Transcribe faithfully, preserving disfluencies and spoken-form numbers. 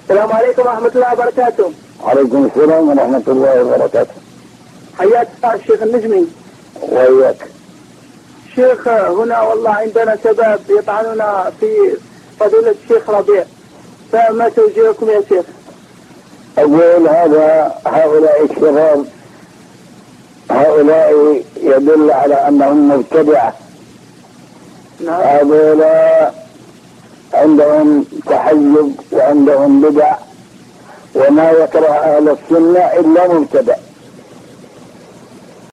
السلام عليكم ورحمة الله وبركاته. عليكم السلام ورحمة الله وبركاته. حياك الشيخ النجمي. وإياك. شيخ هنا والله عندنا شباب يطعنون في فضيلة الشيخ ربيع، فما توجيهكم يا شيخ؟ أقول هذا هؤلاء الشباب هؤلاء يدل على أنهم مبتدعة. نعم. هؤلاء عندهم تحيز وعندهم بدع، وما يكره أهل السنة إلا مبتدع.